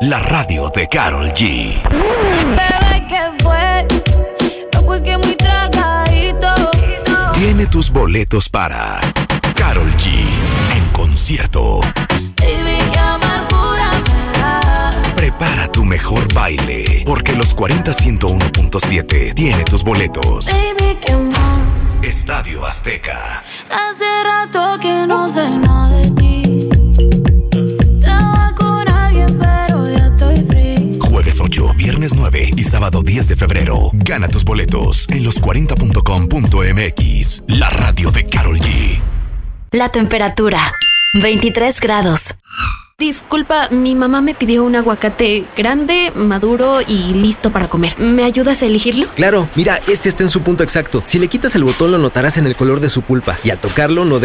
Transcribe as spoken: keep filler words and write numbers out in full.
la radio de Karol G. Bebé, ¿qué fue? No fue que muy tragadito. Tiene tus boletos para Karol G en concierto. Baby, qué amargura me da. Prepara tu mejor baile, porque los cuarenta ciento uno punto siete tiene tus boletos. Baby, qué más. Estadio Azteca. Hace rato que no sé nada de ti. Estaba con alguien, pero ya estoy free. Jueves ocho, viernes nueve y sábado diez de febrero. Gana tus boletos en los cuarenta punto com punto m x. La radio de Karol G. La temperatura, veintitrés grados. Disculpa, mi mamá me pidió un aguacate grande, maduro y listo para comer. ¿Me ayudas a elegirlo? Claro, mira, este está en su punto exacto. Si le quitas el botón lo notarás en el color de su pulpa y al tocarlo no